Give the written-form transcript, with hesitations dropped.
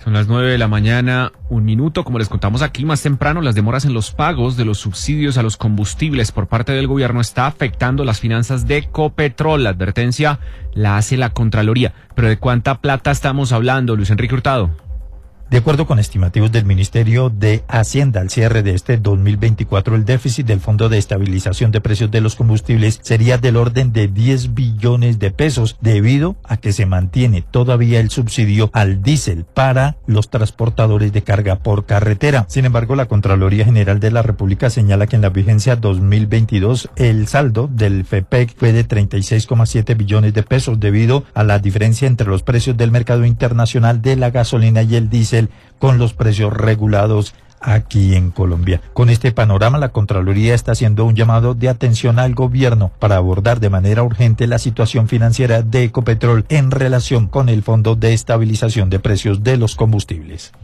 Son las 9 de la mañana, 1 minuto. Como les contamos aquí más temprano, las demoras en los pagos de los subsidios a los combustibles por parte del gobierno está afectando las finanzas de Ecopetrol. La advertencia la hace la Contraloría. Pero ¿de cuánta plata estamos hablando, Luis Enrique Hurtado? De acuerdo con estimativos del Ministerio de Hacienda, al cierre de este 2024, el déficit del Fondo de Estabilización de Precios de los Combustibles sería del orden de 10 billones de pesos, debido a que se mantiene todavía el subsidio al diésel para los transportadores de carga por carretera. Sin embargo, la Contraloría General de la República señala que en la vigencia 2022 el saldo del FEPEC fue de 36,7 billones de pesos, debido a la diferencia entre los precios del mercado internacional de la gasolina y el diésel con los precios regulados aquí en Colombia. Con este panorama, la Contraloría está haciendo un llamado de atención al gobierno para abordar de manera urgente la situación financiera de Ecopetrol en relación con el Fondo de Estabilización de Precios de los Combustibles.